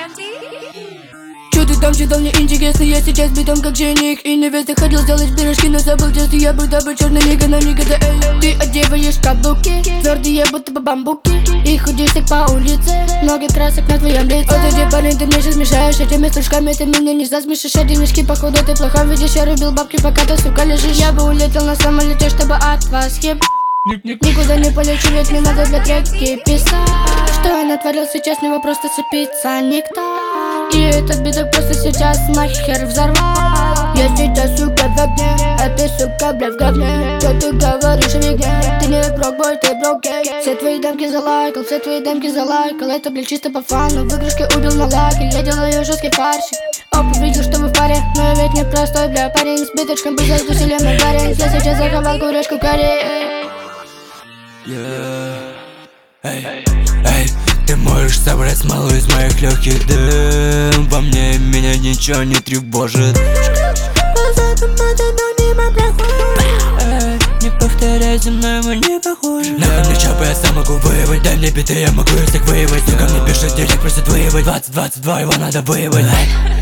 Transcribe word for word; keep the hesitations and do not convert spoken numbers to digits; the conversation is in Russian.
Чё ты там читал, мне интересно, я сейчас битом как жених и невеста. Хотел сделать пирожки, но забыл тесто, я будто бы черный нига, но никогда эй. Ты одеваешь каблуки, твердые будто бы бамбуки, и ходишь так по улице, много красок на твоем лице. Отойди, парень, ты мне сейчас мешаешь этими стружками, ты меня не засмешишь, а денежки, походу ты плохо видишь. Я рубил бабки, пока ты, сука, лежишь. Я бы улетел на самолете, чтобы от вас еб... Никуда не полечу, ведь мне надо для треки писать. Что я натворил сейчас, не вопрос, цепиться никто. И этот биток просто сейчас нахер взорвал. Я сейчас, сука, в огне, а ты, сука, бля, в говне. Что ты говоришь о фигне? Ты не брок-бой, ты брок-гей. Все твои демки залайкал, все твои демки залайкал. Это, блядь, чисто по фану, в игрушке убил на лаке. Я делаю жесткий фаршик. Оп, увидел, что вы в паре, но я ведь не простой, бля, парень. С биточком без усилия мой парень. Я сейчас заховал курочку карри. Yeah. Эй, эй, ты можешь собрать смолу из моих легких дым. Во мне меня ничего не тревожит. Эй, не повторяй за мной, мы не похожи. Нахуй мне чапы, я сам могу выебать. Дай мне биты, я могу их всех выебать. Сука мне пишет, директ просит выебать. Двадцать двадцать два, его надо выебать.